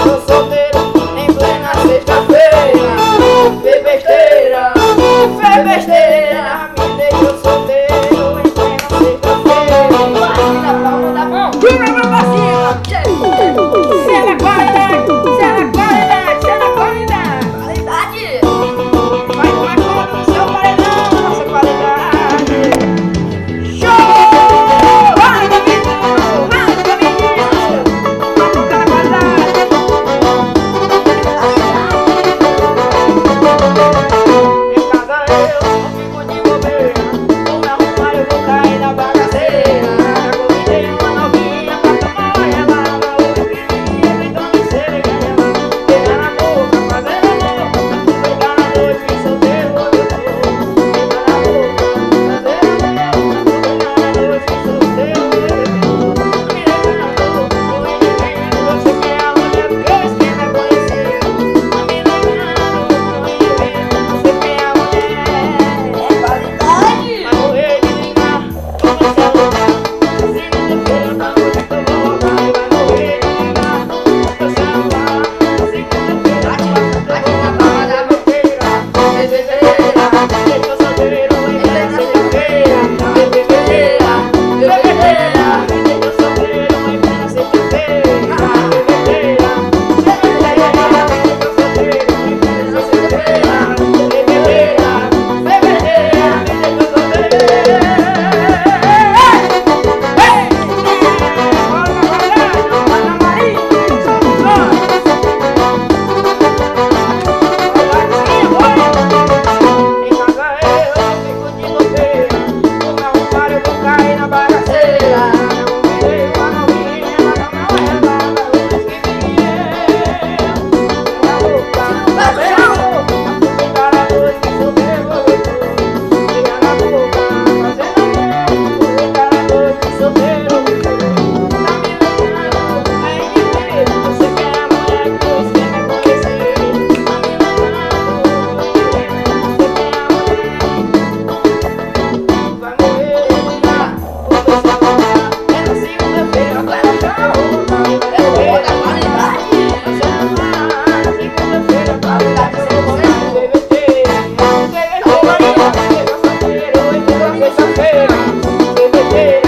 deixou solteiro em plena sexta-feira. Fez besteira, me deixou solteiro em plena sexta-feira. Bate na palma da mão, tira a mão pra cima. Cê na qualidade, qualidade. Vai tomar conta do seu paredão, nossa qualidade. Show! Vai da menino, vai da menino. Vai tocar a qualidade. Em casa eu não fico de bobeira. Vou me arrumar, eu vou cair na bagaceira. Convidei uma novinha pra tomar ela. Eu me dando cega, ela pega na boca, fazendo amor. Aproveitar a noite, solteiro eu tô. Pega na boca, fazendo amor. Aproveitar a noite, solteiro eu tô. Me levando, tô indivendo. Você que é a mulher que eu esquema conhecer. Me levando, tô indivendo. Você que é a mulher, é qualidade. Vai morrer de ligar, comecei a loucar. Segunda-feira da noite tô louca. Vai morrer de ligar, comecei a loucar. Segunda-feira bate na palma da mão. Bebedeira, me deixou solteiro em plena sexta-feira. Bebedeira, me deixou solteiro em plena sexta-feira. Bebedeira, me deixou solteiro em plena sexta-feira. Bebedeira, me deixou solteiro. Ana Maria, soluções. Em casa eu não fico de bobeira. Vou me arrumar, eu vou cair na bagaceira. Eu convidei uma novinha, ela não é nada. Eu esqueci na boca, fazendo amor. Aproveitar a noite, solteiro eu tô. Pegar na boca, fazendo amor. Aproveitar a noite, solteiro eu tô. Tá me levando, vem de ver. Você que é a mulher que eu esquema conhecer. Tá me levando, vem de ver. Você que é a mulher, vai morrer de ligar, comecei a loucar. É na segunda-feira, vai no show. Vai morrer da qualidade. Você não vai, segunda-feira, qualidade. Você consegue beber. Ô Maria, deixa solteiro em plena sexta-feira. Beber.